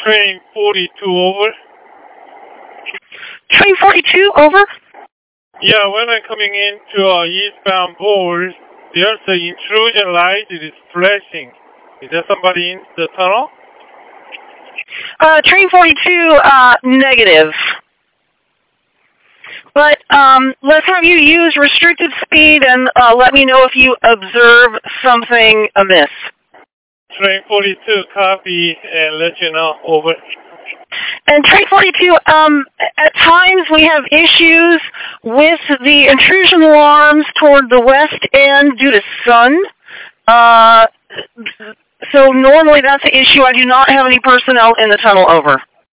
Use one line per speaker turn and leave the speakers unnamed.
Train 42, over.
Train 42, over.
Yeah, when I'm coming into eastbound board, there's the intrusion light. It is flashing. Is there somebody in the tunnel?
Train 42, negative. But let's have you use restricted speed and let me know if you observe something amiss.
Train 42, copy, and let you know, over.
And Train 42, at times we have issues with the intrusion alarms toward the west end due to sun. So normally that's an issue. I do not have any personnel in the tunnel, over.